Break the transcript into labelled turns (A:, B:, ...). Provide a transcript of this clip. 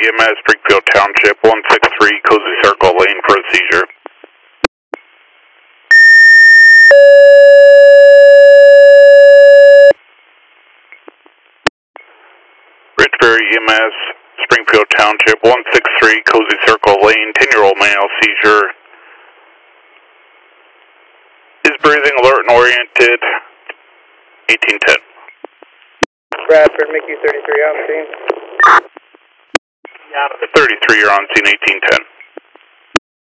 A: EMS, Springfield Township, 163, Cozy Circle Lane for a seizure. Ridgebury EMS, Springfield Township, 163, Cozy Circle Lane, 10-year-old male, seizure. Is breathing, alert and oriented, 1810.
B: Bradford, Mickey 33 on scene.
A: 33, you're on scene, 1810.